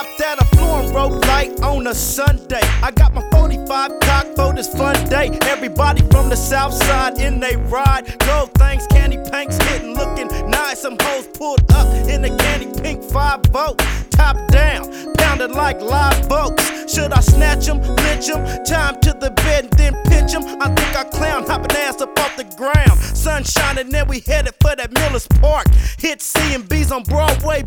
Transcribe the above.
Parked at a flooring road light on a Sunday. I got my 45 cock for this fun day. Everybody from the south side in they ride. Gold things, candy pinks hitting, looking nice. Some hoes pulled up in the candy pink 5-0. Top down, pounded like live boats. Should I snatch 'em, lynch 'em, tie 'em to the bed and then pinch 'em? I think I clown, hopping ass up off the ground. Sun shining, then we headed for that Miller's Park. Hit C&B's on Broadway.